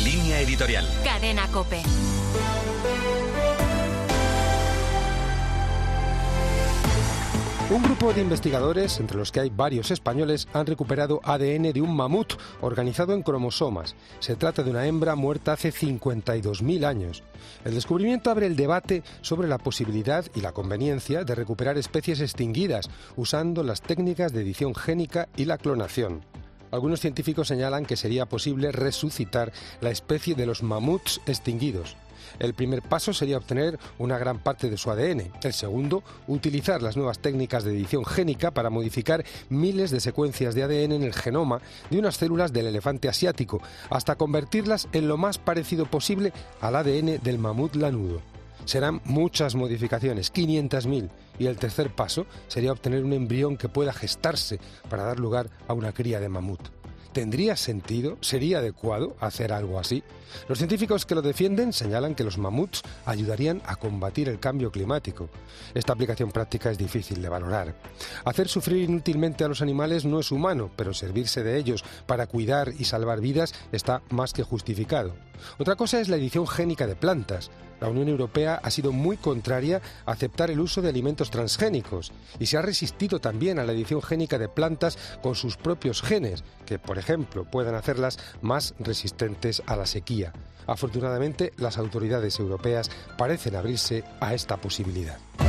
Línea editorial. Cadena COPE. Un grupo de investigadores, entre los que hay varios españoles, han recuperado ADN de un mamut organizado en cromosomas. Se trata de una hembra muerta hace 52.000 años. El descubrimiento abre el debate sobre la posibilidad y la conveniencia de recuperar especies extinguidas usando las técnicas de edición génica y la clonación. Algunos científicos señalan que sería posible resucitar la especie de los mamuts extinguidos. El primer paso sería obtener una gran parte de su ADN. El segundo, utilizar las nuevas técnicas de edición génica para modificar miles de secuencias de ADN en el genoma de unas células del elefante asiático, hasta convertirlas en lo más parecido posible al ADN del mamut lanudo. Serán muchas modificaciones, 500.000, y el tercer paso sería obtener un embrión que pueda gestarse para dar lugar a una cría de mamut. ¿Tendría sentido? ¿Sería adecuado hacer algo así? Los científicos que lo defienden señalan que los mamuts ayudarían a combatir el cambio climático. Esta aplicación práctica es difícil de valorar. Hacer sufrir inútilmente a los animales no es humano, pero servirse de ellos para cuidar y salvar vidas está más que justificado. Otra cosa es la edición génica de plantas. La Unión Europea ha sido muy contraria a aceptar el uso de alimentos transgénicos y se ha resistido también a la edición génica de plantas con sus propios genes, que, por ejemplo, puedan hacerlas más resistentes a la sequía. Afortunadamente, las autoridades europeas parecen abrirse a esta posibilidad.